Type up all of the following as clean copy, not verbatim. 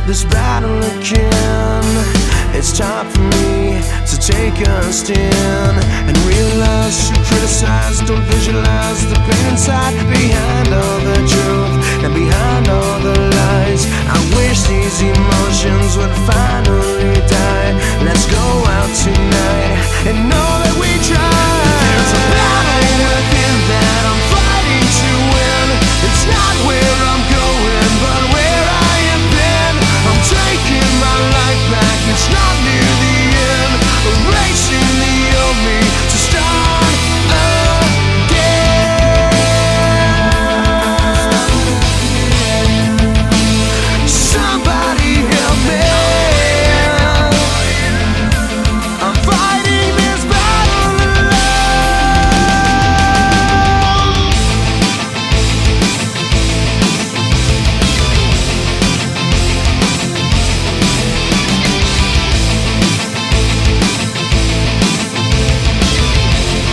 this battle again. It's time for me to take a stand and realize you criticize, don't visualize the pain inside behind all the truth and behind all the lies. I wish these emotions would finally die. Let's go out tonight and know that we tried. There's a battle within that I'm fighting to win. It's not where I'm going, but where I have been. I'm taking my life back, it's not near the end. Erasing the old me to start again. Somebody help me. I'm fighting this battle alone.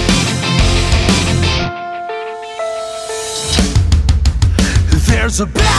There's a battle